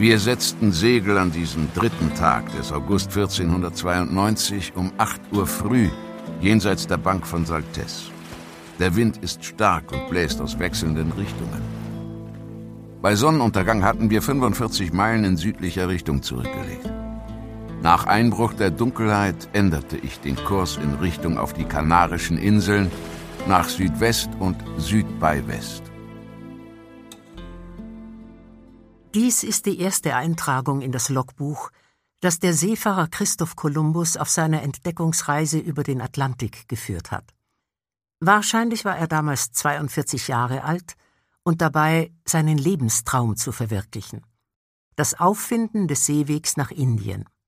Wir setzten Segel an diesem 3. Tag des August 1492 um 8 Uhr früh jenseits der Bank von Saltes. Der Wind ist stark und bläst aus wechselnden Richtungen. Bei Sonnenuntergang hatten wir 45 Meilen in südlicher Richtung zurückgelegt. Nach Einbruch der Dunkelheit änderte ich den Kurs in Richtung auf die Kanarischen Inseln nach Südwest und Südbeiwest. Dies ist die erste Eintragung in das Logbuch, das der Seefahrer Christoph Kolumbus auf seiner Entdeckungsreise über den Atlantik geführt hat. Wahrscheinlich war er damals 42 Jahre alt und dabei, seinen Lebenstraum zu verwirklichen: das Auffinden des Seewegs nach Indien.